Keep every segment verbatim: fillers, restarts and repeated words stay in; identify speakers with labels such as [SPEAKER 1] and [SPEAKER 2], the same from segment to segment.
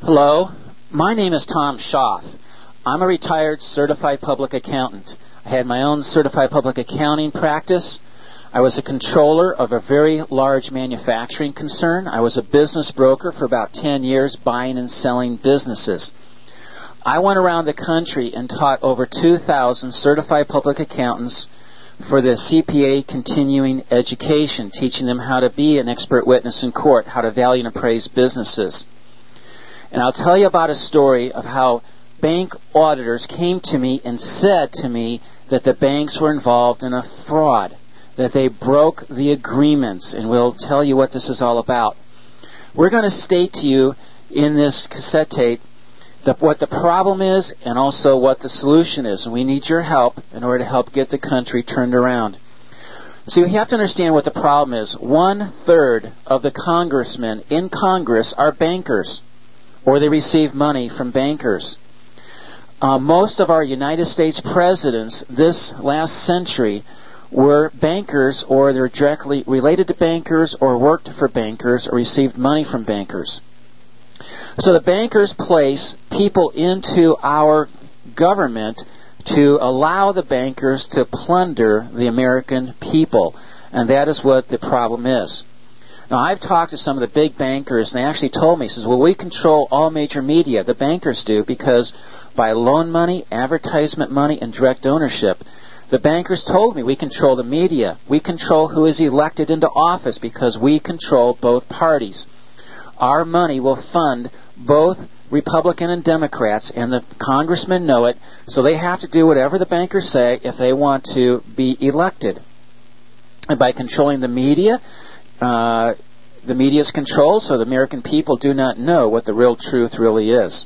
[SPEAKER 1] Hello, my name is Tom Schaff. I'm a retired certified public accountant. I had my own certified public accounting practice. I was a controller of a very large manufacturing concern. I was a business broker for about ten years, buying and selling businesses. I went around the country and taught over two thousand certified public accountants for the C P A continuing education, teaching them how to be an expert witness in court, how to value and appraise businesses. And I'll tell you about a story of how bank auditors came to me and said to me that the banks were involved in a fraud, that they broke the agreements, and we'll tell you what this is all about. We're going to state to you in this cassette tape the, what the problem is and also what the solution is. And we need your help in order to help get the country turned around. See, we have to understand what the problem is. One-third of the congressmen in Congress are bankers, or they receive money from bankers. Uh, most of our United States presidents this last century were bankers, or they're directly related to bankers, or worked for bankers, or received money from bankers. So the bankers place people into our government to allow the bankers to plunder the American people. And that is what the problem is. Now, I've talked to some of the big bankers, and they actually told me, says, well, we control all major media. The bankers do, because by loan money, advertisement money, and direct ownership, the bankers told me we control the media. We control who is elected into office because we control both parties. Our money will fund both Republican and Democrats, and the congressmen know it, so they have to do whatever the bankers say if they want to be elected. And by controlling the media, uh, the media is controlled, so the American people do not know what the real truth really is.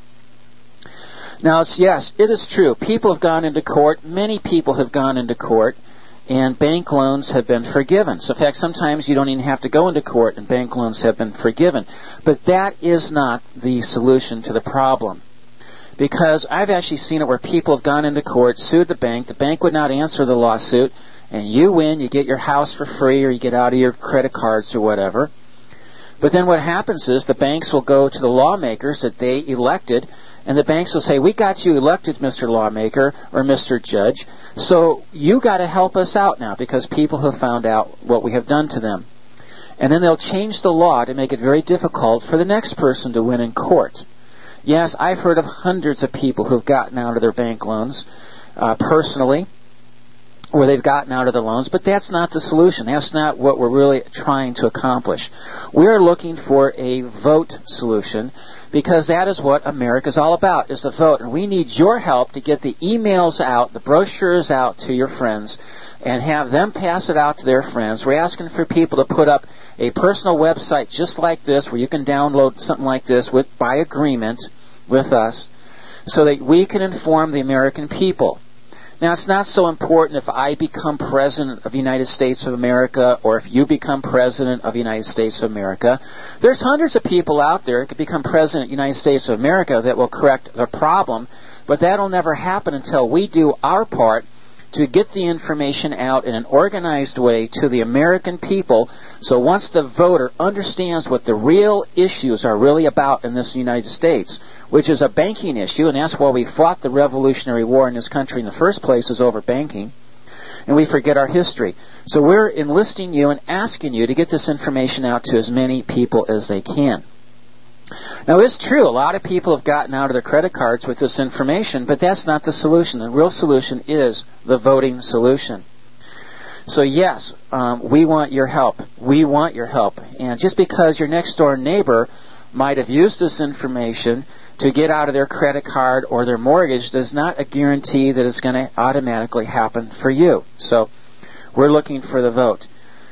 [SPEAKER 1] Now, it's, yes, it is true. People have gone into court. Many people have gone into court, and bank loans have been forgiven. So, in fact, sometimes you don't even have to go into court, and bank loans have been forgiven. But that is not the solution to the problem. Because I've actually seen it where people have gone into court, sued the bank, the bank would not answer the lawsuit, and you win, you get your house for free, or you get out of your credit cards or whatever. But then what happens is the banks will go to the lawmakers that they elected, and the banks will say, we got you elected, Mister Lawmaker or Mister Judge, so you got to help us out now because people have found out what we have done to them. And then they'll change the law to make it very difficult for the next person to win in court. Yes, I've heard of hundreds of people who've gotten out of their bank loans uh, personally, where they've gotten out of the loans, but that's not the solution. That's not what we're really trying to accomplish. We're looking for a vote solution, because that is what America's all about, is the vote. And we need your help to get the emails out, the brochures out to your friends, and have them pass it out to their friends. We're asking for people to put up a personal website just like this, where you can download something like this with by agreement with us, so that we can inform the American people. Now, it's not so important if I become President of the United States of America or if you become President of the United States of America. There's hundreds of people out there that could become President of the United States of America that will correct the problem, but that'll never happen until we do our part to get the information out in an organized way to the American people, so once the voter understands what the real issues are really about in this United States, which is a banking issue, and that's why we fought the Revolutionary War in this country in the first place, is over banking, and we forget our history. So we're enlisting you and asking you to get this information out to as many people as they can. Now, it's true, a lot of people have gotten out of their credit cards with this information, but that's not the solution. The real solution is the voting solution. So yes, um, we want your help. We want your help. And just because your next door neighbor might have used this information to get out of their credit card or their mortgage does not a guarantee that it's going to automatically happen for you. So we're looking for the vote.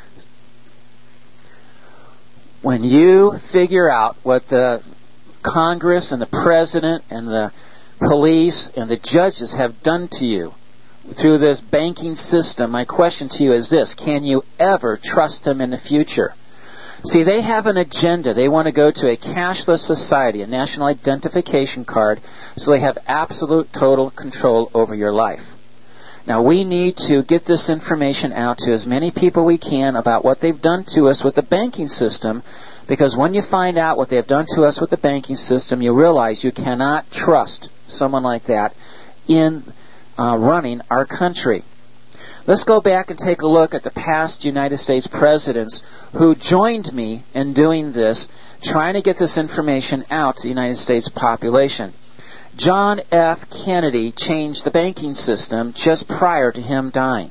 [SPEAKER 1] When you figure out what the Congress and the President and the police and the judges have done to you through this banking system, my question to you is this: can you ever trust them in the future? See, they have an agenda. They want to go to a cashless society, a national identification card, so they have absolute total control over your life. Now, we need to get this information out to as many people we can about what they've done to us with the banking system, Because when you find out what they have done to us with the banking system, you realize you cannot trust someone like that in uh, running our country. Let's go back and take a look at the past United States presidents who joined me in doing this, trying to get this information out to the United States population. John F. Kennedy changed the banking system just prior to him dying.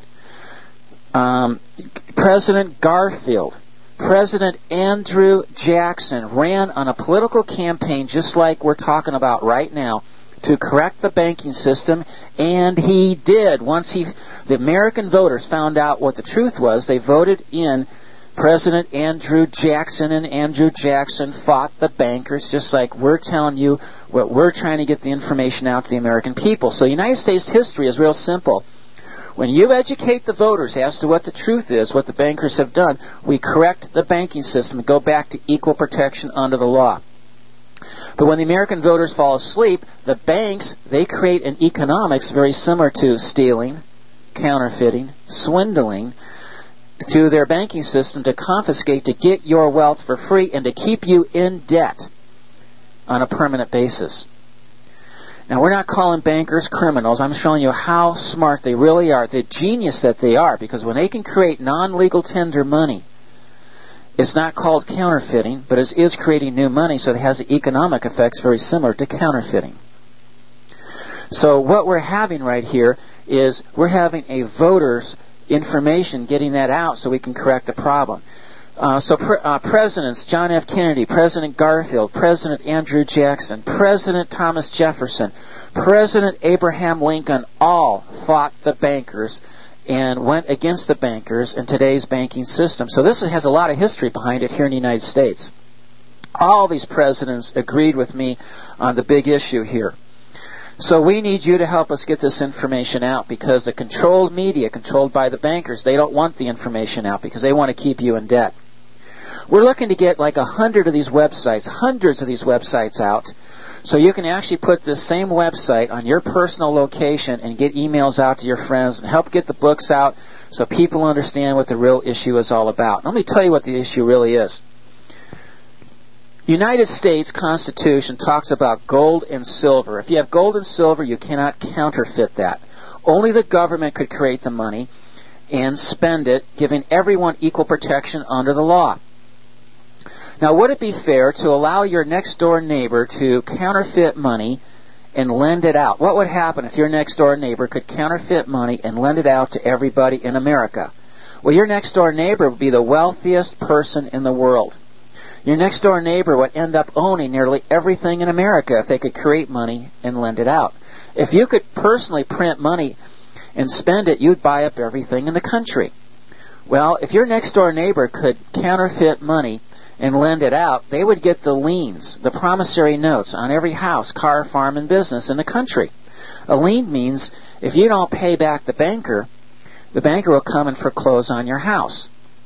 [SPEAKER 1] Um, President Garfield, President Andrew Jackson ran on a political campaign just like we're talking about right now to correct the banking system, and he did. Once he, the American voters found out what the truth was, they voted in President Andrew Jackson, and Andrew Jackson fought the bankers just like we're telling you what we're trying to get the information out to the American people. So United States history is real simple. When you educate the voters as to what the truth is, what the bankers have done, we correct the banking system and go back to equal protection under the law. But when the American voters fall asleep, the banks, they create an economics very similar to stealing, counterfeiting, swindling through their banking system to confiscate, to get your wealth for free, and to keep you in debt on a permanent basis. Now, we're not calling bankers criminals. I'm showing you how smart they really are, the genius that they are, because when they can create non-legal tender money, it's not called counterfeiting, but it is creating new money, so it has economic effects very similar to counterfeiting. So what we're having right here is we're having a voter's information, getting that out so we can correct the problem. Uh, so pre- uh, presidents, John F. Kennedy, President Garfield, President Andrew Jackson, President Thomas Jefferson, President Abraham Lincoln all fought the bankers and went against the bankers in today's banking system. So this has a lot of history behind it here in the United States. All these presidents agreed with me on the big issue here. So we need you to help us get this information out, because the controlled media, controlled by the bankers, they don't want the information out because they want to keep you in debt. We're looking to get like a hundred of these websites, hundreds of these websites out, so you can actually put this same website on your personal location and get emails out to your friends and help get the books out so people understand what the real issue is all about. Let me tell you what the issue really is. United States Constitution talks about gold and silver. If you have gold and silver, you cannot counterfeit that. Only the government could create the money and spend it, giving everyone equal protection under the law. Now, would it be fair to allow your next-door neighbor to counterfeit money and lend it out? What would happen if your next-door neighbor could counterfeit money and lend it out to everybody in America? Well, your next-door neighbor would be the wealthiest person in the world. Your next-door neighbor would end up owning nearly everything in America if they could create money and lend it out. If you could personally print money and spend it, you'd buy up everything in the country. Well, if your next-door neighbor could counterfeit money and lend it out, they would get the liens, the promissory notes on every house, car, farm, and business in the country. A lien means if you don't pay back the banker, the banker will come and foreclose on your house.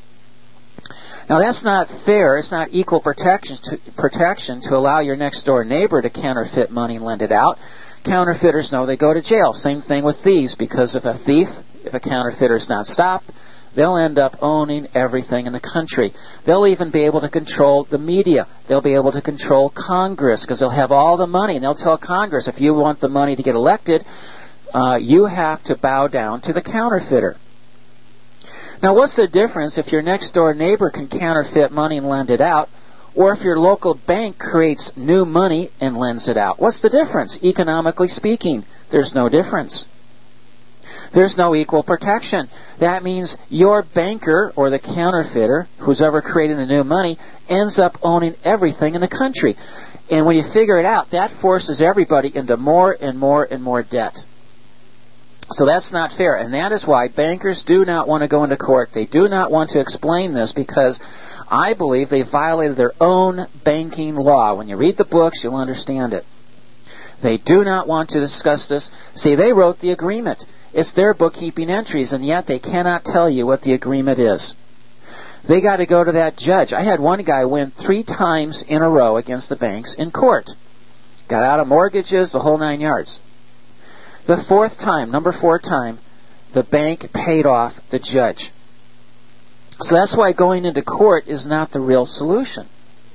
[SPEAKER 1] Now, that's not fair. It's not equal protection to, protection to allow your next-door neighbor to counterfeit money and lend it out. Counterfeiters know they go to jail. Same thing with thieves, because if a thief, if a counterfeiter is not stopped, they'll end up owning everything in the country. They'll even be able to control the media. They'll be able to control Congress, because they'll have all the money, and they'll tell Congress, if you want the money to get elected, uh, you have to bow down to the counterfeiter. Now, what's the difference if your next-door neighbor can counterfeit money and lend it out, or if your local bank creates new money and lends it out? What's the difference? Economically speaking, there's no difference. There's no equal protection. That means your banker or the counterfeiter, who's ever creating the new money, ends up owning everything in the country. And when you figure it out, that forces everybody into more and more and more debt. So that's not fair, and that is why bankers do not want to go into court. They do not want to explain this, because I believe they violated their own banking law. When you read the books, you'll understand it. They do not want to discuss this. See, they wrote the agreement. It's their bookkeeping entries, and yet they cannot tell you what the agreement is. They got to go to that judge. I had one guy win three times in a row against the banks in court. Got out of mortgages, the whole nine yards. The fourth time, number four time, the bank paid off the judge. So that's why going into court is not the real solution.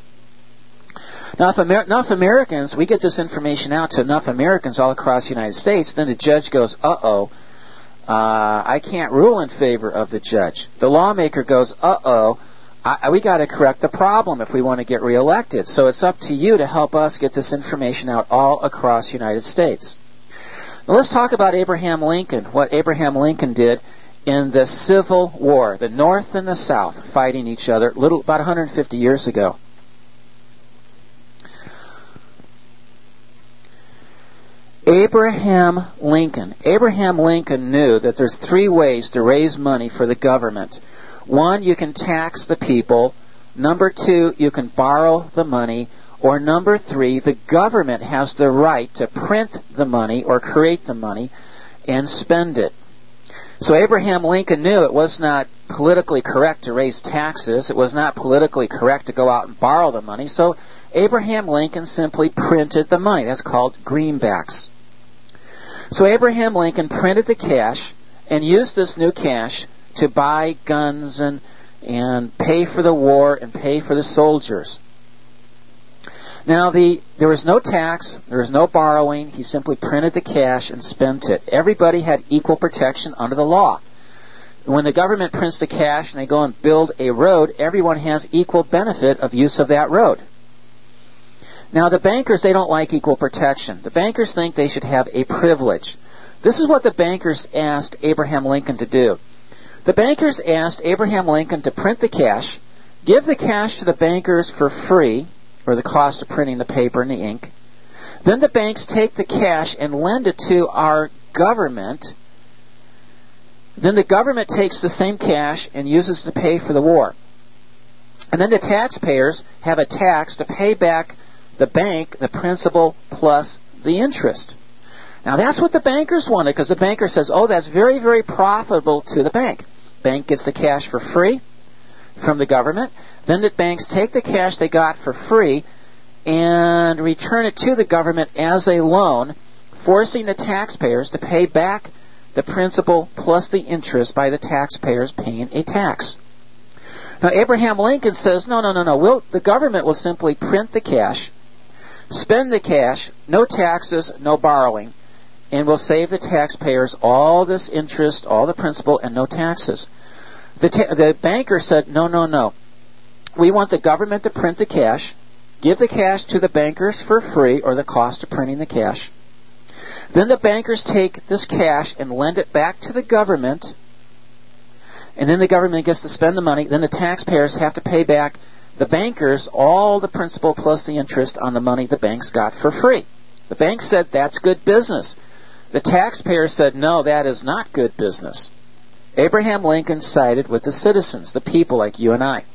[SPEAKER 1] Now, if Amer- enough Americans, we get this information out to enough Americans all across the United States, then the judge goes, uh-oh, uh, I can't rule in favor of the judge. The lawmaker goes, uh-oh, I- we got to correct the problem if we want to get reelected. So it's up to you to help us get this information out all across the United States. Now let's talk about Abraham Lincoln, what Abraham Lincoln did in the Civil War, the North and the South fighting each other little about one hundred fifty years ago. Abraham Lincoln. Abraham Lincoln knew that there's three ways to raise money for the government. One, you can tax the people. Number two, you can borrow the money. Or number three, the government has the right to print the money or create the money and spend it. So Abraham Lincoln knew it was not politically correct to raise taxes. It was not politically correct to go out and borrow the money. So Abraham Lincoln simply printed the money. That's called greenbacks. So Abraham Lincoln printed the cash and used this new cash to buy guns and, and pay for the war and pay for the soldiers. Now, the there was no tax, there was no borrowing. He simply printed the cash and spent it. Everybody had equal protection under the law. When the government prints the cash and they go and build a road, everyone has equal benefit of use of that road. Now, the bankers, they don't like equal protection. The bankers think they should have a privilege. This is what the bankers asked Abraham Lincoln to do. The bankers asked Abraham Lincoln to print the cash, give the cash to the bankers for free, or the cost of printing the paper and the ink. Then the banks take the cash and lend it to our government. Then the government takes the same cash and uses it to pay for the war. And then the taxpayers have a tax to pay back the bank, the principal plus the interest. Now that's what the bankers wanted, because the banker says, oh, that's very, very profitable to the bank. Bank gets the cash for free from the government. Then the banks take the cash they got for free and return it to the government as a loan, forcing the taxpayers to pay back the principal plus the interest by the taxpayers paying a tax. Now Abraham Lincoln says, no, no, no, no. We'll, the government will simply print the cash, spend the cash, no taxes, no borrowing, and we'll save the taxpayers all this interest, all the principal, and no taxes. The, ta- the banker said, no, no, no. We want the government to print the cash, give the cash to the bankers for free, or the cost of printing the cash. Then the bankers take this cash and lend it back to the government, and then the government gets to spend the money. Then the taxpayers have to pay back the bankers all the principal plus the interest on the money the banks got for free. The bank said, that's good business. The taxpayers said, no, that is not good business. Abraham Lincoln sided with the citizens, the people like you and I.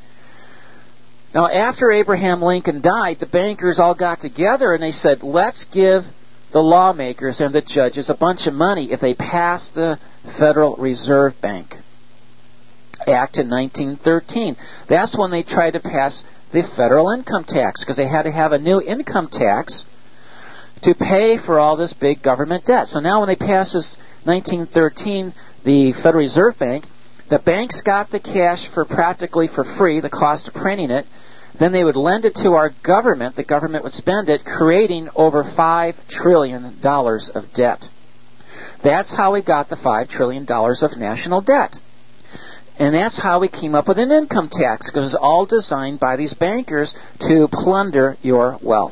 [SPEAKER 1] Now, after Abraham Lincoln died, the bankers all got together and they said, let's give the lawmakers and the judges a bunch of money if they pass the Federal Reserve Bank Act in nineteen thirteen. That's when they tried to pass the federal income tax, because they had to have a new income tax to pay for all this big government debt. So now when they pass this nineteen thirteen, the Federal Reserve Bank, the banks got the cash for practically for free, the cost of printing it. Then they would lend it to our government. The government would spend it, creating over five trillion dollars of debt. That's how we got the five trillion dollars of national debt. And that's how we came up with an income tax, because it was all designed by these bankers to plunder your wealth.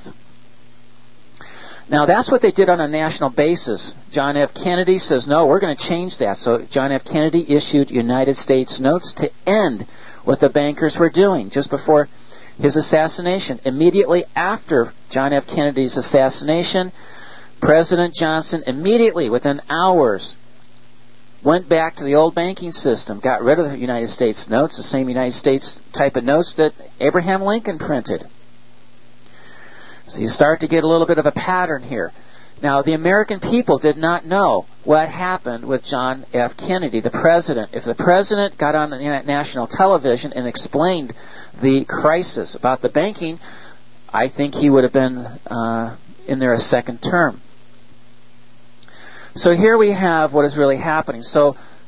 [SPEAKER 1] Now, that's what they did on a national basis. John F. Kennedy says, no, we're going to change that. So John F. Kennedy issued United States notes to end what the bankers were doing just before his assassination. Immediately after John F. Kennedy's assassination, President Johnson immediately, within hours, went back to the old banking system, got rid of the United States notes, the same United States type of notes that Abraham Lincoln printed. So you start to get a little bit of a pattern here. Now, the American people did not know what happened with John F. Kennedy, the president. If the president got on national television and explained the crisis about the banking, I think he would have been uh, in there a second term. So here we have what is really happening. So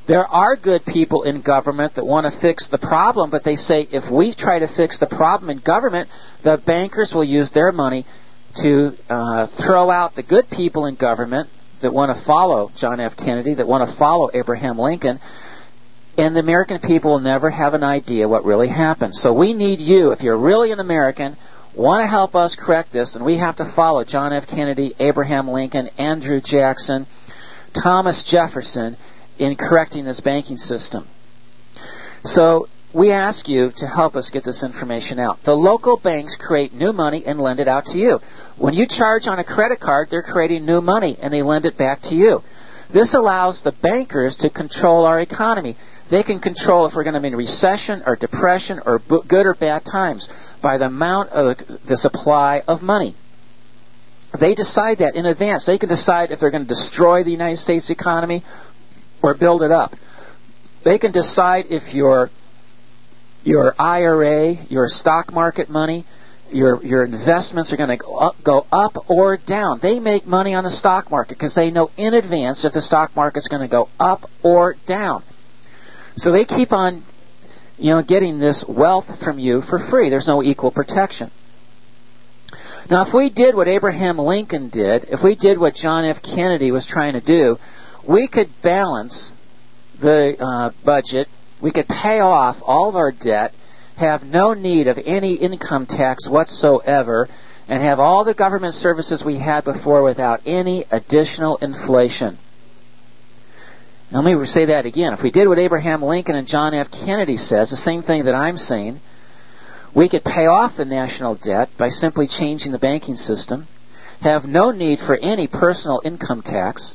[SPEAKER 1] There are good people in government that want to fix the problem, but they say if we try to fix the problem in government, the bankers will use their money to uh, throw out the good people in government that want to follow John F. Kennedy, that want to follow Abraham Lincoln, and the American people will never have an idea what really happened. So we need you, if you're really an American, want to help us correct this, and we have to follow John F. Kennedy, Abraham Lincoln, Andrew Jackson, Thomas Jefferson in correcting this banking system. So we ask you to help us get this information out. The local banks create new money and lend it out to you. When you charge on a credit card, they're creating new money and they lend it back to you. This allows the bankers to control our economy. They can control if we're going to be in recession or depression or good or bad times by the amount of the supply of money. They decide that in advance. They can decide if they're going to destroy the United States economy or build it up. They can decide if your your I R A, your stock market money, your your investments are going to go up, go up or down. They make money on the stock market because they know in advance if the stock market's going to go up or down. So they keep on, you know, getting this wealth from you for free. There's no equal protection. Now, if we did what Abraham Lincoln did, if we did what John F. Kennedy was trying to do, we could balance the uh, budget. We could pay off all of our debt, have no need of any income tax whatsoever, and have all the government services we had before without any additional inflation. Now, let me say that again. If we did what Abraham Lincoln and John F. Kennedy says, the same thing that I'm saying, we could pay off the national debt by simply changing the banking system, have no need for any personal income tax,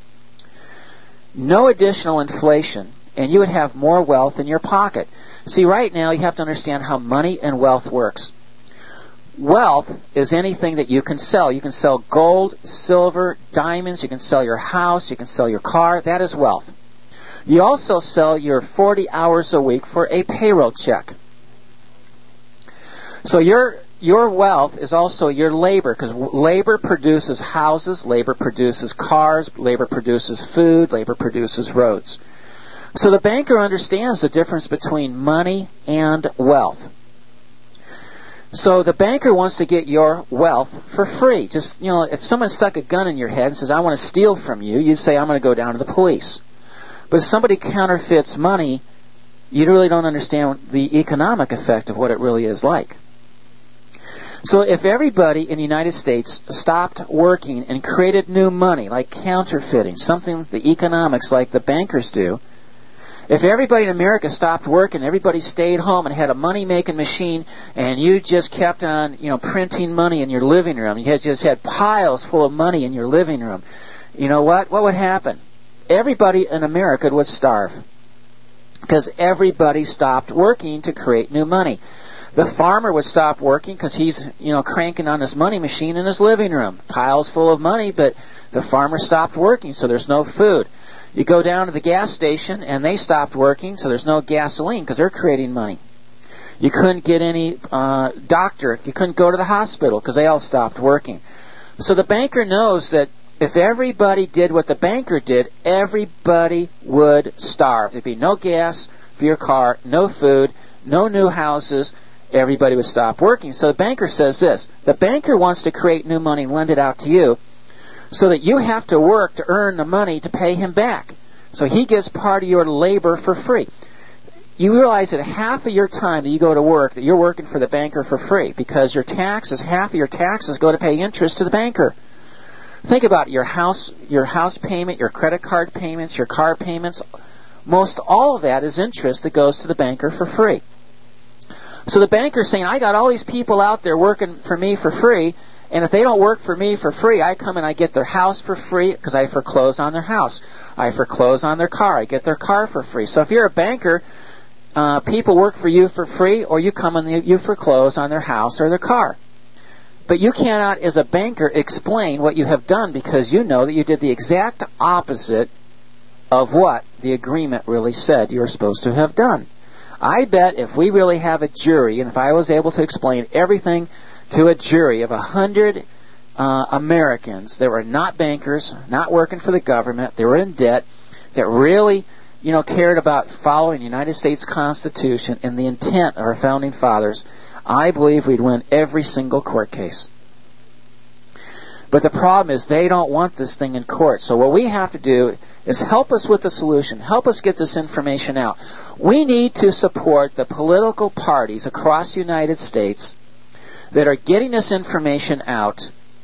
[SPEAKER 1] no additional inflation, and you would have more wealth in your pocket. See, right now you have to understand how money and wealth works. Wealth is anything that you can sell. You can sell gold, silver, diamonds. You can sell your house. You can sell your car. That is wealth. You also sell your forty hours a week for a payroll check. So your your wealth is also your labor, because labor produces houses, labor produces cars, labor produces food, labor produces roads. So the banker understands the difference between money and wealth. So the banker wants to get your wealth for free. Just, you know, if someone stuck a gun in your head and says, I want to steal from you, you'd say, I'm going to go down to the police. But if somebody counterfeits money, you really don't understand the economic effect of what it really is like. So if everybody in the United States stopped working and created new money, like counterfeiting, something, the economics like the bankers do, if everybody in America stopped working, everybody stayed home and had a money-making machine, and you just kept on, you know, printing money in your living room, you had just had piles full of money in your living room, you know what? What would happen? Everybody in America would starve, because everybody stopped working to create new money. The farmer would stop working because he's, you know, cranking on his money machine in his living room, piles full of money, but the farmer stopped working, so there's no food. You go down to the gas station, and they stopped working, so there's no gasoline because they're creating money. You couldn't get any uh, doctor. You couldn't go to the hospital because they all stopped working. So the banker knows that if everybody did what the banker did, everybody would starve. There'd be no gas for your car, no food, no new houses. Everybody would stop working. So the banker says this. The banker wants to create new money and lend it out to you, so that you have to work to earn the money to pay him back. So he gets part of your labor for free. You realize that half of your time that you go to work, that you're working for the banker for free, because your taxes, half of your taxes go to pay interest to the banker. Think about it, your house, your house payment, your credit card payments, your car payments. Most all of that is interest that goes to the banker for free. So the banker's saying, I got all these people out there working for me for free, and if they don't work for me for free, I come and I get their house for free because I foreclose on their house. I foreclose on their car. I get their car for free. So if you're a banker, uh, people work for you for free, or you come and you foreclose on their house or their car. But you cannot, as a banker, explain what you have done because you know that you did the exact opposite of what the agreement really said you were supposed to have done. I bet if we really have a jury, and if I was able to explain everything to a jury of a hundred uh, Americans that were not bankers, not working for the government, they were in debt, that really you know, cared about following the United States Constitution and the intent of our founding fathers, I believe we'd win every single court case. But the problem is they don't want this thing in court. So what we have to do is help us with the solution. Help us get this information out. We need to support the political parties across the United States that are getting this information out,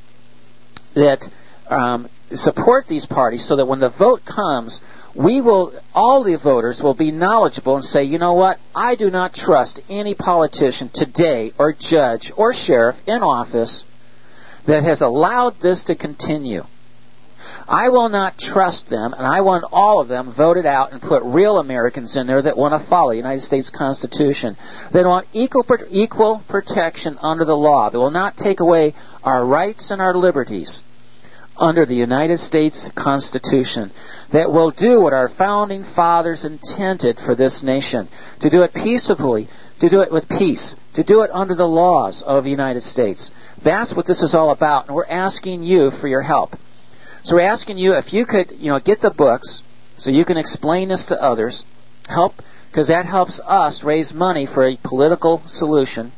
[SPEAKER 1] that um, support these parties so that when the vote comes, we will, all the voters will be knowledgeable and say, you know what, I do not trust any politician today or judge or sheriff in office that has allowed this to continue. I will not trust them, and I want all of them voted out and put real Americans in there that want to follow the United States Constitution. They want equal equal protection under the law. They will not take away our rights and our liberties under the United States Constitution. That will do what our founding fathers intended for this nation. To do it peaceably, to do it with peace, to do it under the laws of the United States. That's what this is all about, and we're asking you for your help. So we're asking you if you could, you know, get the books so you can explain this to others. Help, because that helps us raise money for a political solution.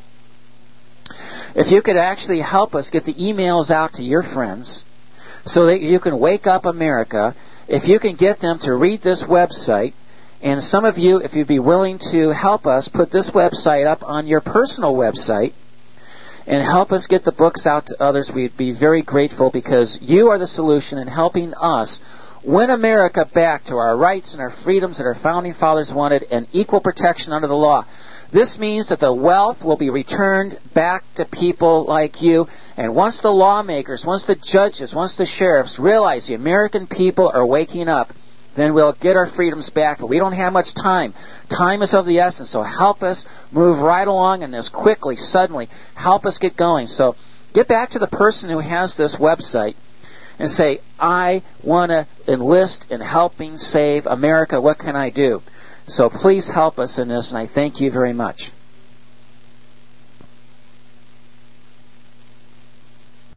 [SPEAKER 1] If you could actually help us get the emails out to your friends so that you can wake up America. If you can get them to read this website, and some of you, if you'd be willing to help us put this website up on your personal website, and help us get the books out to others, we'd be very grateful, because you are the solution in helping us win America back to our rights and our freedoms that our founding fathers wanted and equal protection under the law. This means that the wealth will be returned back to people like you. And once the lawmakers, once the judges, once the sheriffs realize the American people are waking up, then we'll get our freedoms back. But we don't have much time. Time is of the essence. So help us move right along in this quickly, suddenly. Help us get going. So get back to the person who has this website and say, I want to enlist in helping save America. What can I do? So please help us in this, and I thank you very much.